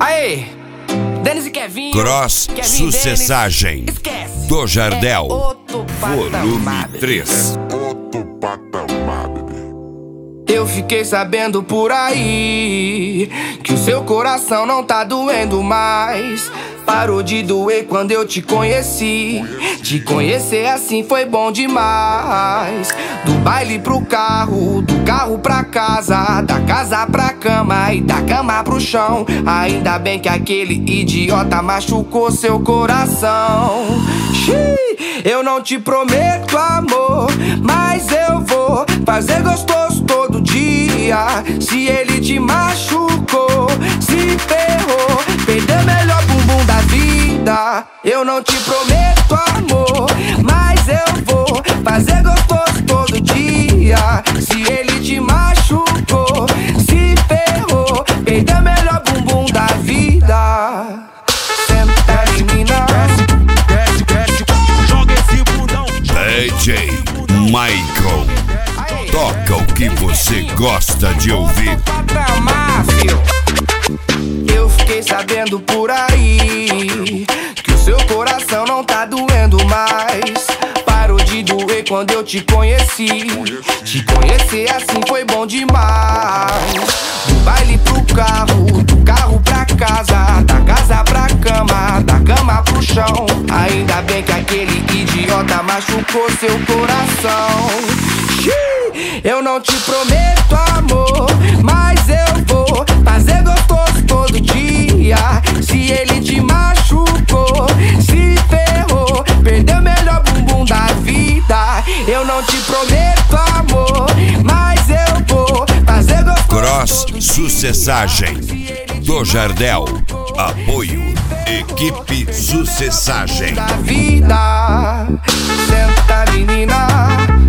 Aê! Denis e Kevin. Cross Sucessagem do Jardel, volume 3. Outro patamar, bebê. Eu fiquei sabendo por aí que o seu coração não tá doendo mais. Parou de doer quando eu te conheci. Te conhecer assim foi bom demais. Do baile pro carro, do carro pra casa, da casa pra cama e da cama pro chão. Ainda bem que aquele idiota machucou seu coração. Xiii, eu não te prometo amor, mas eu vou fazer gostoso todo dia. Se ele te machucou, se ferrou, perdeu o melhor bumbum da vida. Eu não te prometo amor, mas eu vou fazer gostoso todo dia. Se ele te machucou, se ferrou, perdeu o melhor bumbum da vida. Senta menina, Desce, desce, joga esse bundão. DJ Michael, toca o que você gosta de ouvir. Eu fiquei sabendo por aí que o seu coração não tá doendo mais. Parou de doer quando eu te conheci. Te conhecer assim foi bom demais. Do baile pro carro, do carro pra casa, da casa pra cama, da cama pro chão. Ainda bem que aquele idiota machucou seu coração. Xiii, eu não te prometo amor, mas eu vou fazer gostoso todo dia. Se ele te machucou, se ferrou, perdeu o melhor bumbum da vida. Eu não te prometo amor, mas eu vou fazer gostoso. Cross Sucessagem do Jardel. Apoio Equipe Sucessagem. Da vida, senta menina.